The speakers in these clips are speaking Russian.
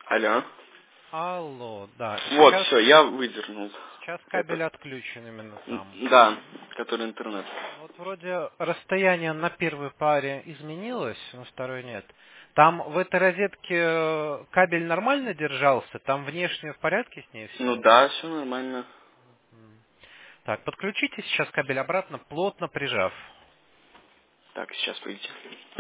Алло. Алло, да. Вот, все, я выдернул Сейчас этот. кабель отключен именно там. Да, который интернет. Вот вроде расстояние на первой паре изменилось, на второй нет. Там в этой розетке кабель нормально держался? Там внешне в порядке с ней Ну все? да, все нормально. Так, подключите сейчас кабель обратно, плотно прижав. Так, сейчас выйти.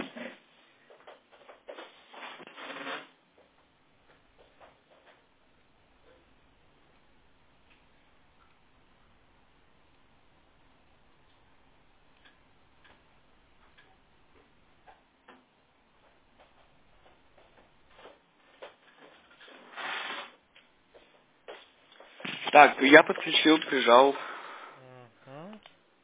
Так, я подключил, прижал. Мгм.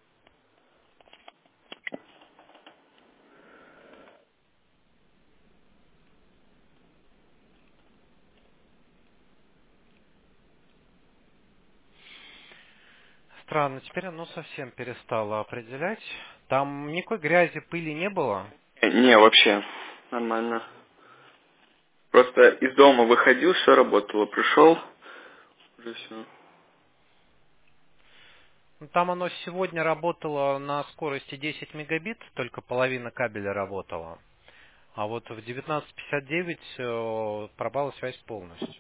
Странно, теперь оно совсем перестало определять. Там никакой грязи, пыли не было? Не, вообще, нормально. Просто из дома выходил, все работало. Пришел, уже все. Ну, там оно сегодня работало на скорости 10 мегабит, только половина кабеля работала. А вот в 19:59 пропала связь полностью.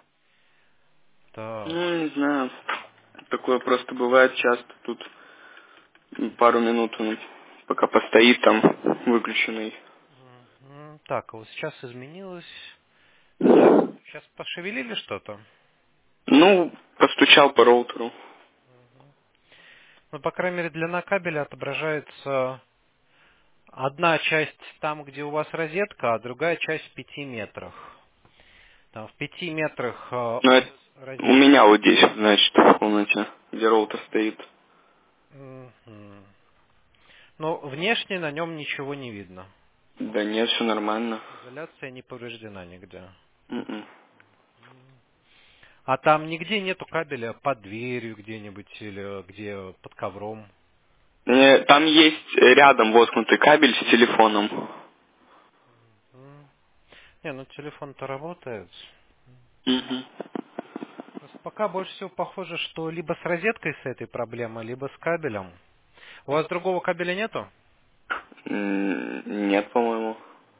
Так. Ну, не знаю. Такое просто бывает часто. Тут пару минут он пока постоит там выключенный. Так, а вот сейчас изменилось. Сейчас пошевелили что-то? Ну, постучал по роутеру. Ну, по крайней мере, длина кабеля отображается одна часть там, где у вас розетка, а другая часть в 5 метрах. Там в 5 метрах Но от это у розетки. меня вот здесь, значит, в комнате, где роутер стоит. Мгм. Но внешне на нем ничего не видно. Да нет, все нормально. Изоляция не повреждена нигде. М-м. А там нигде нету кабеля под дверью где-нибудь или где под ковром. Там есть рядом воткнутый кабель с телефоном. М. Не, ну телефон-то работает. Мгм. Просто пока больше всего похоже, что либо с розеткой с этой проблемой, либо с кабелем. У вас другого кабеля нету? Нет, по-моему.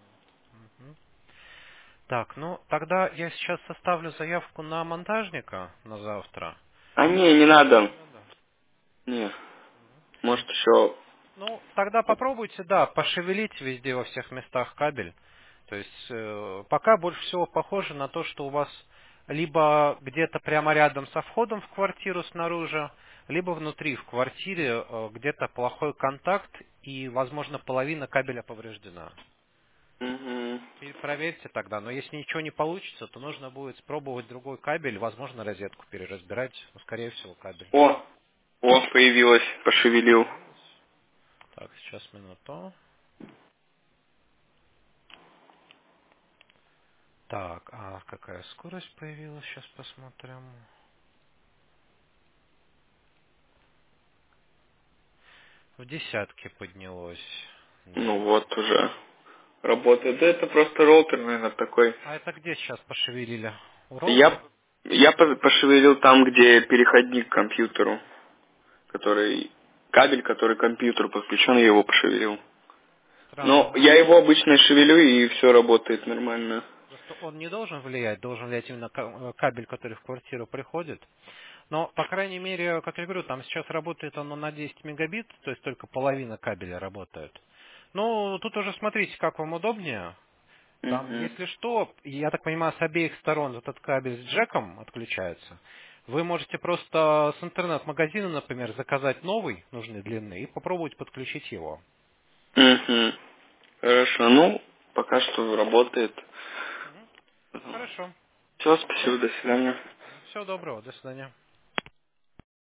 Так, ну тогда я сейчас составлю заявку на монтажника на завтра. А И не надо. не надо. Не, может еще... Ну, тогда попробуйте, да, пошевелить везде во всех местах кабель. То есть пока больше всего похоже на то, что у вас либо где-то прямо рядом со входом в квартиру снаружи, либо внутри в квартире где-то плохой контакт и, возможно, половина кабеля повреждена. Мгм. Проверьте тогда, но если ничего не получится, то нужно будет спробовать другой кабель, возможно, розетку переразбирать, но, скорее всего, кабель. Появилась, пошевелил. Появилось? Так, сейчас минуту. Так, а какая скорость появилась? Сейчас посмотрим. В десятке поднялось. Ну Да. вот уже работает. Да это просто роутер, наверное, такой. А это где сейчас пошевелили? У Я, роутера? я пошевелил там, где переходник к компьютеру, который кабель, который к компьютеру подключен, я его пошевелил. Странно. Но я его обычно шевелю, и все работает нормально. Просто он не должен влиять именно кабель, который в квартиру приходит. Но, по крайней мере, как я говорю, там сейчас работает оно на 10 мегабит, то есть только половина кабеля работает. Ну, тут уже смотрите, как вам удобнее. Там, Мгм. если что, я так понимаю, с обеих сторон этот кабель с джеком отключается. Вы можете просто с интернет-магазина, например, заказать новый, нужной длины, и попробовать подключить его. Мгм. Хорошо, ну, пока что работает. Хорошо. Все, спасибо, до свидания. Всего доброго. До свидания.